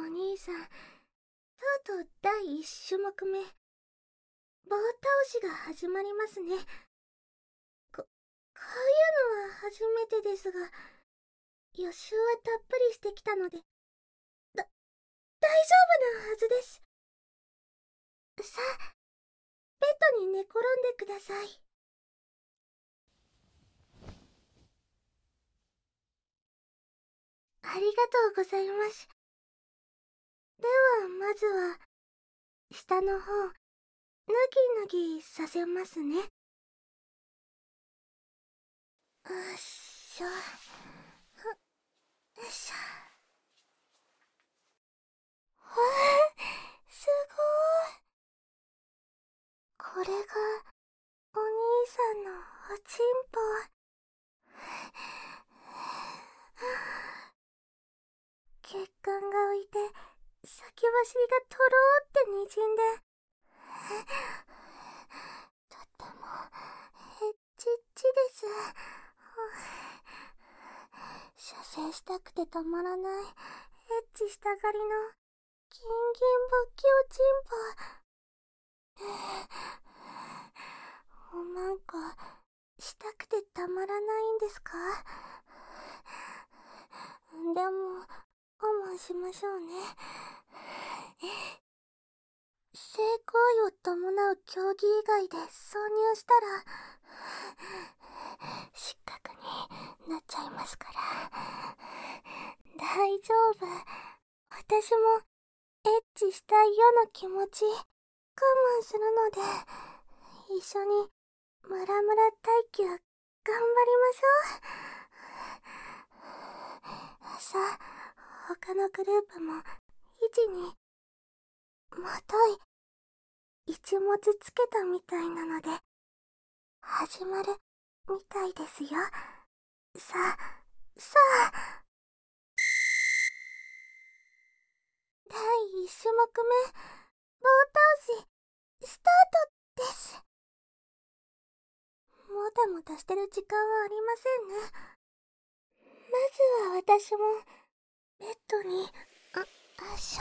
兄さん、とうとう第1種目目、棒倒しが始まりますね。こういうのは初めてですが、予習はたっぷりしてきたので、大丈夫なはずです。さあ、ベッドに寝転んでください。ありがとうございます。では、まずは、下の方、ぬぎぬぎさせますね。よっしょ。よいしょ。わあ、すごい。これが、お兄さんのおちんぽ。血管が浮いて、先走りがとろーって滲んで、とっても、ちっちです。射精したくてたまらない、エッチしたがりの、ギンギン勃起おちんぽ。なんか、したくてたまらないんですか？でも、我慢しましょうね。性行為を伴う競技以外で挿入したら、失格になっちゃいますから。大丈夫。私もエッチしたいよの気持ち我慢するので、一緒にムラムラ耐久頑張りましょう。さあ、他のグループも位置にもとい一文字つけたみたいなので始まるみたいですよ。さあ第1種目目、棒倒しスタートです。もたもたしてる時間はありませんね。まずは私もベッドに、よいしょ。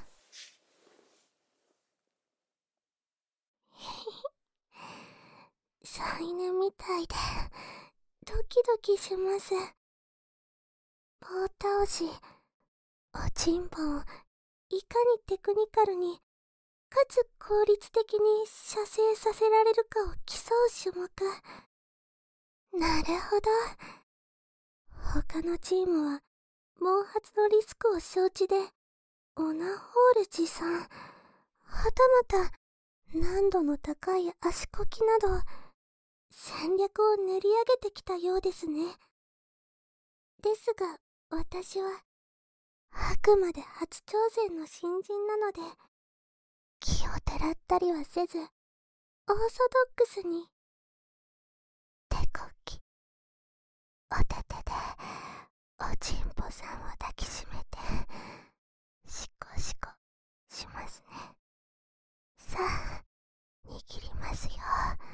再燃みたいでドキドキします。棒倒し、おちんぽをいかにテクニカルにかつ効率的に射精させられるかを競う種目。なるほど。他のチームは毛髪のリスクを承知でオナホール持参、はたまた難度の高い足こきなど戦略を練り上げてきたようですね。ですが私はあくまで初挑戦の新人なので、気をてらったりはせずオーソドックスに手こき、お手手でおちんぽさんを抱きしめてシコシコしますね。さあ、握りますよ。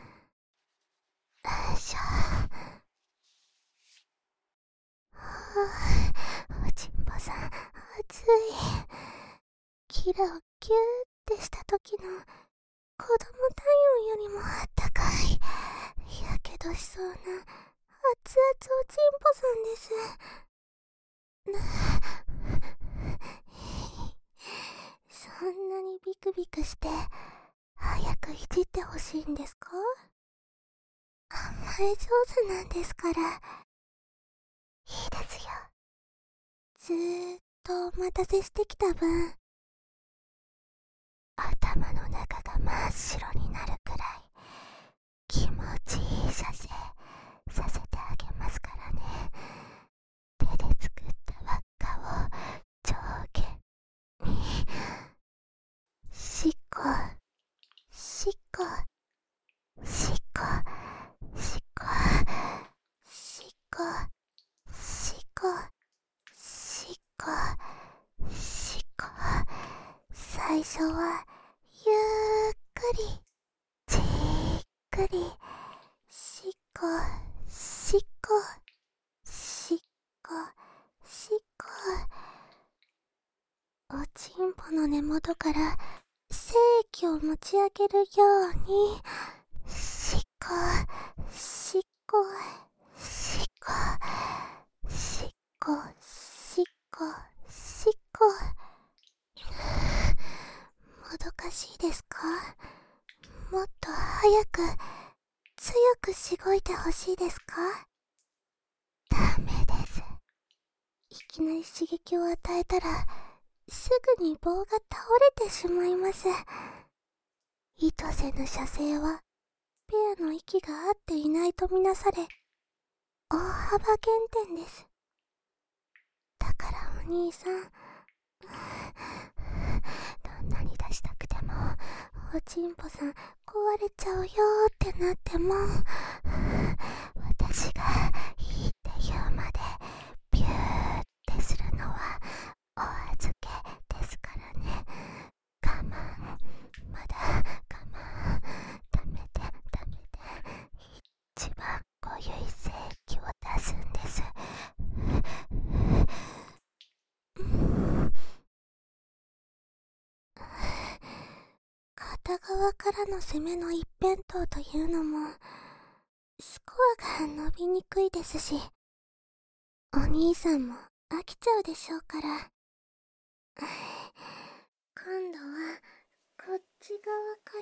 よいしょ。おちんぽさん熱い。キラをキューってした時の子供体温よりもあったかい、やけどしそうな熱々おちんぽさんです。そんなにビクビクして早くいじってほしいんですか？甘え上手なんですから。いいですよ。ずーっとお待たせしてきた分、頭の中が真っ白になるくらい気持ちいい射精させてあげますからね。手で作った輪っかを上下にしこしこしこしこしこしこしこしこ。最初はゆっくりじっくりしこしこしこしこ。おち頬の根元から精液を持ち上げるように、しこ、しこ、しこ、しこ、しこ、しこ。もどかしいですか？もっと早く、強くしごいてほしいですか？ダメです。いきなり刺激を与えたら、すぐに棒が倒れてしまいます。意図せぬ射精は、ペアの息が合っていないとみなされ、大幅減点です。だからお兄さん、どんなに出したくても、おちんぽさん壊れちゃうよーってなっても、私がいいって言うまでビューってするのはお預けですからね。我慢、まだ我慢、ダメでダメで、一番濃ゆい精液を出すんです。片側からの攻めの一辺倒というのもスコアが伸びにくいですし、お兄さんも飽きちゃうでしょうから、今度はこっち側から、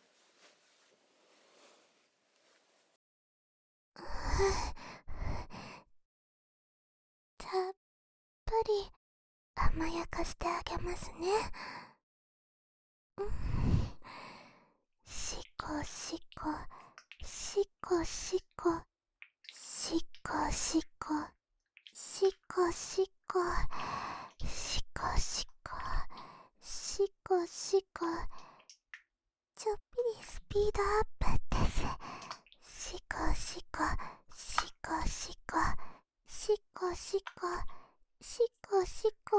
たっぷり甘やかしてあげますね。しこしこ、しこしこ、しこしこ、しこしこ、しこしこ、しこしこ、ちょっぴりスピードアップです。しこしこ、しこしこ、しこしこ、しこしこ。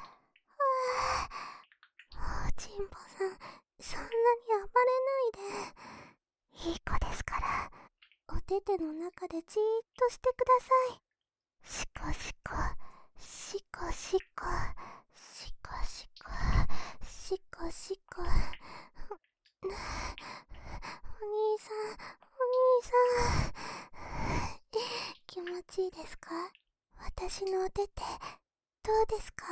おちんぽさん、そんなに暴れないで。いい子ですから、お手手の中でじーっとしてください。しこしこ、しこしこ、しこしこ、しこしこ。お兄さん、お兄さん。気持ちいいですか？私のお手手、どうですか？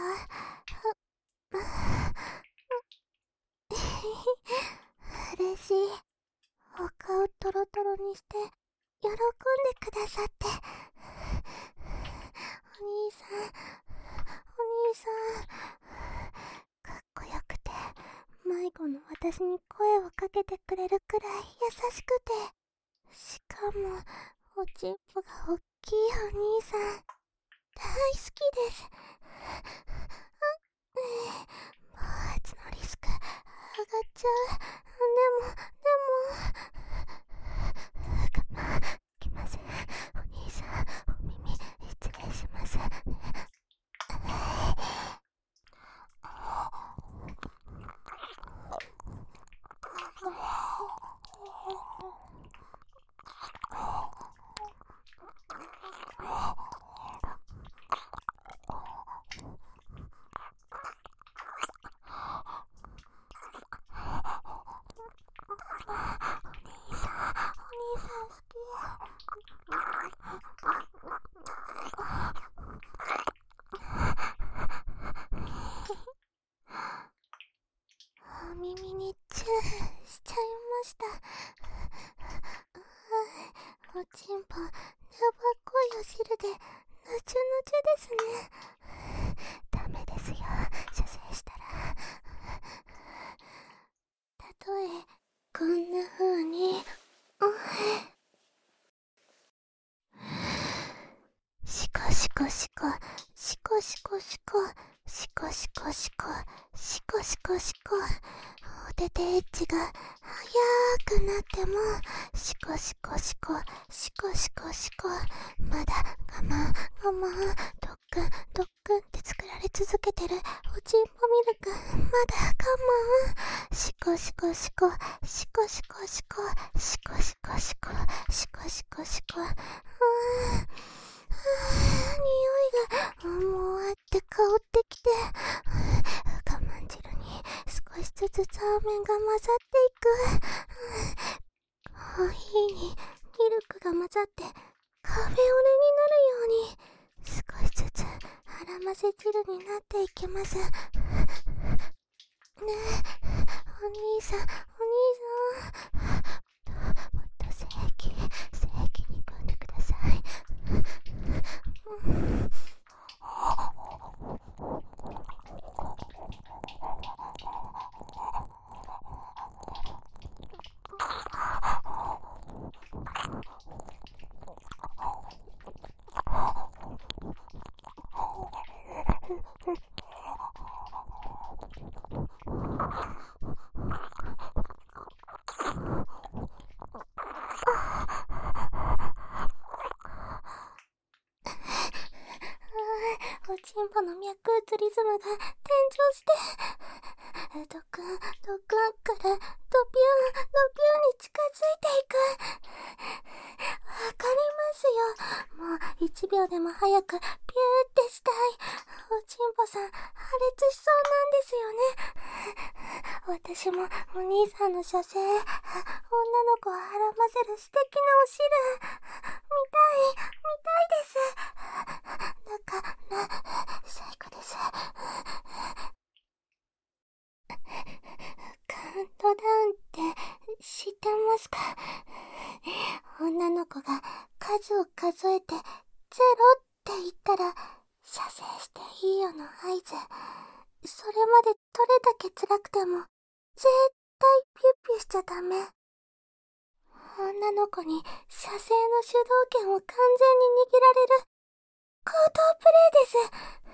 嬉しい。お顔トロトロにして喜んでくださって。お兄さん、お兄さん、かっこよくて迷子の私に声をかけてくれるくらい優しくて、しかもおちんぽがおっきいお兄さん、大好きです。暴発のリスク上がっちゃう。でも我慢できません。お兄さん、お耳失礼します。お耳にチューしちゃいました。おちんぽ、やばっこいお汁でぬちゅぬちゅですね。ダメですよ、射精したら。たとえこんな風にシコシコシコ、シコシコシコ、シコシコシコ、シコシコシコ。お手手エッジが速くなっても、シコシコシコ、シコシコシコ。まだ我慢、我慢、ドックン、ドックンって作られ続けてるおちんぽミルク。まだ我慢。シコシコシコ、シコシコシコ、シコシコシコ、シコシコシコ。匂いがもわって香ってきて、 ーメンが混ざっていく。コーヒーにミルクが混ざってカフェオレになるように少しずつ腹混ぜ汁になっていきます。ねえ、お兄さん、お兄さん、もっと正規に組んでください。おちんぽの脈打つリズムが転調して、ドクンドクンからドピューンドピューンに近づいていく。わかりますよ。もう1秒でも早くピューってしたい。おちんぽさん破裂しそうなんですよね。私もお兄さんの射精、女の子を腹混ぜる素敵なお汁見たいです。だから最高です。カウントダウンって知ってますか？女の子が数を数えてゼロって言ったら射精していいよの合図。それまでどれだけ辛くても絶対ピュッピュしちゃダメ。女の子に射精の主導権を完全に握られる高等プレイです。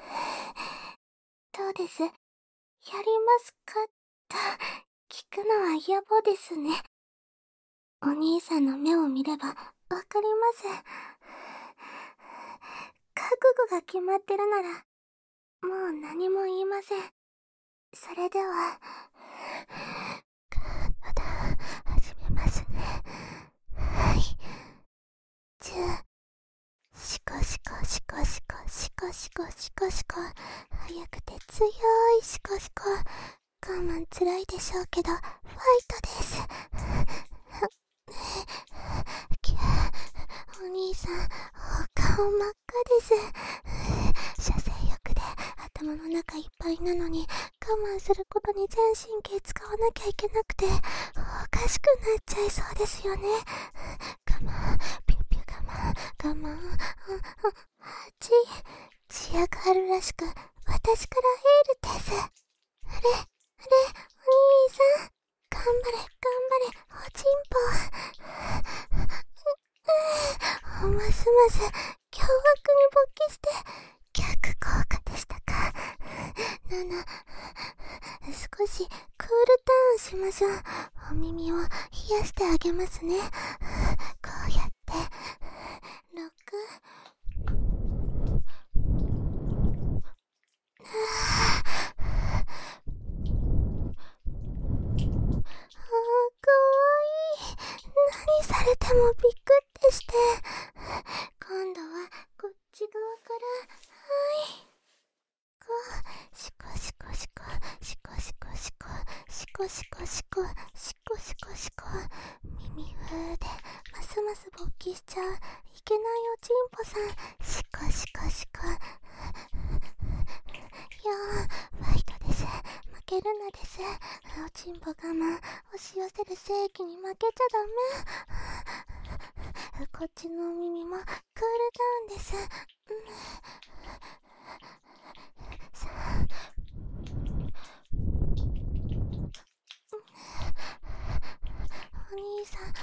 どうです？やりますかと聞くのは野暮ですね。お兄さんの目を見ればわかります。覚悟が決まってるならもう何も言いません。それではカウントダウン始めますね。はい。10、シコシコシコシコシコシコシコシコ、早くて強いシコシコ。我慢つらいでしょうけどファイトです。お兄さん、お顔真っ赤です。射精欲で頭の中いっぱいなのに我慢することに全神経使わなきゃいけなくておかしくなっちゃいそうですよね。我慢、ピュッピュ我慢、血があるらしく私からエールです。お兄さん、頑張れ、おちんぽ。ますます凶悪に勃起して逆効果でしたか。少しクールダウンしましょう。お耳を冷やしてあげますね。こうやってかわいい。何されてもびっくってして。今度はこっち側から、はい。シコシコシコシコシコシコシコシコシコシコシコシコ、耳風でますます勃起しちゃういけないおちんぽさん。シコシコシコ。ファイトです。負けるなです。おちんぽ我慢、押し寄せる正義に負けちゃダメ。こっちのお耳もクールダウンです。さあ、お兄さん、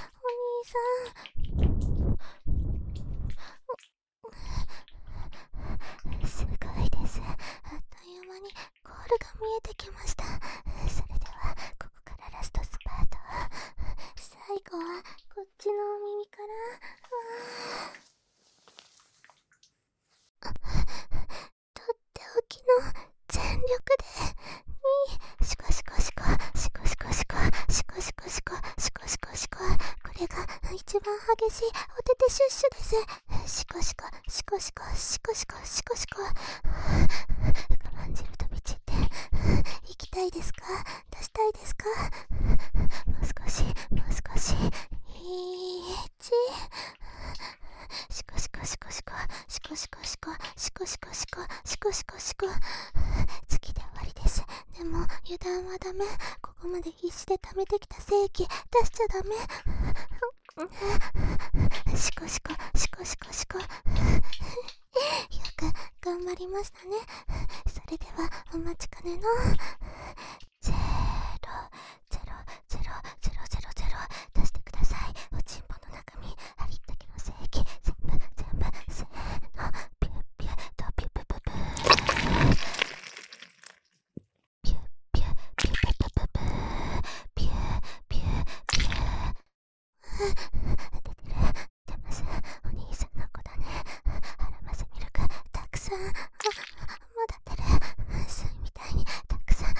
すごいです。あっという間にゴールが見えてきました。それではここからラストスパート。最後はこっちのお耳からとっておきの全力でシコシコシコシコシコシコシコシコシコシコシコシコ。これが一番激しいおててシュッシュです。シコシコシコシコシコシコシコシコ。我慢汁飛び散って行きたいですか？出したいですか？もう少し、もう少し。シコシコシコシコ、シコシコシコ、シコシコシコ、シコシコシコ。次で終わりです。でも油断はダメ。ここまで必死で貯めてきた精液出しちゃダメ。シコシコシコシコシコ。よく頑張りましたね。それではお待ちかねのゼロゼロゼロゼロゼロゼロ出してください。おちんぽの中身ありったけの精液全部せーの、ピュッピュッとピュプププピュッピュッピュププププピュッピュッピュッ出てる、出ます。お兄さんの子だね。アラマセミルクたくさん、まだ出る。水みたいにたくさん。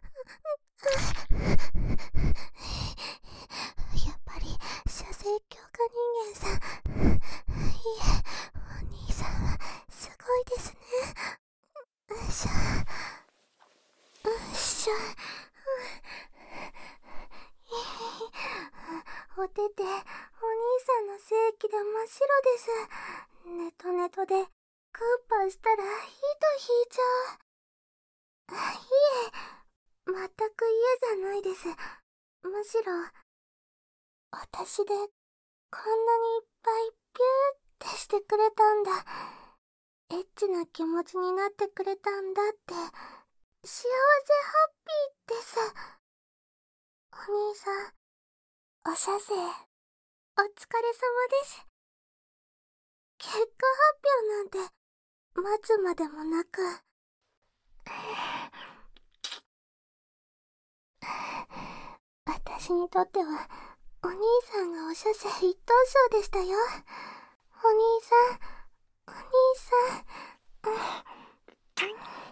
やっぱり射精強化人間さん。いえ、お兄さんはすごいですね。よいしょよいしょ。お手手、お兄さんの精液が真っ白です。ネトネトでクーパーしたらヒート引いちゃう。いえ、全く嫌じゃないです。むしろ私でこんなにいっぱいピューってしてくれたんだ。エッチな気持ちになってくれたんだって幸せハッピーです。お兄さん、お射精お疲れ様です。結果発表なんて待つまでもなく。私にとってはお兄さんがお射精一等賞でしたよ。お兄さん、お兄さん。